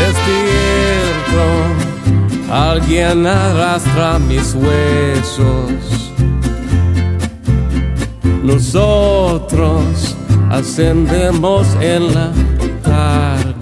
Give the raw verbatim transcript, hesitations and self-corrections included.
despierto, alguien arrastra mis huesos. Nosotros ascendemos en la tarde.